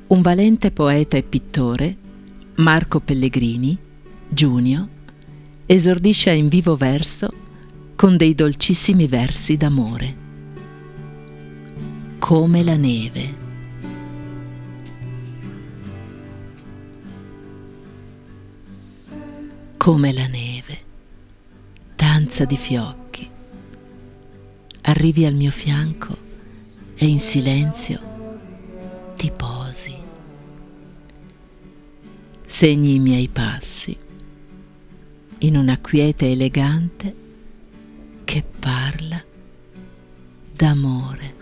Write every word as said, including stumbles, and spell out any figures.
Un valente poeta e pittore, Marco Pellegrini, Giunio, esordisce in vivo verso con dei dolcissimi versi d'amore. Come la neve. Come la neve, danza di fiocchi. Arrivi al mio fianco e in silenzio ti posi. Segni i miei passi in una quiete elegante che parla d'amore.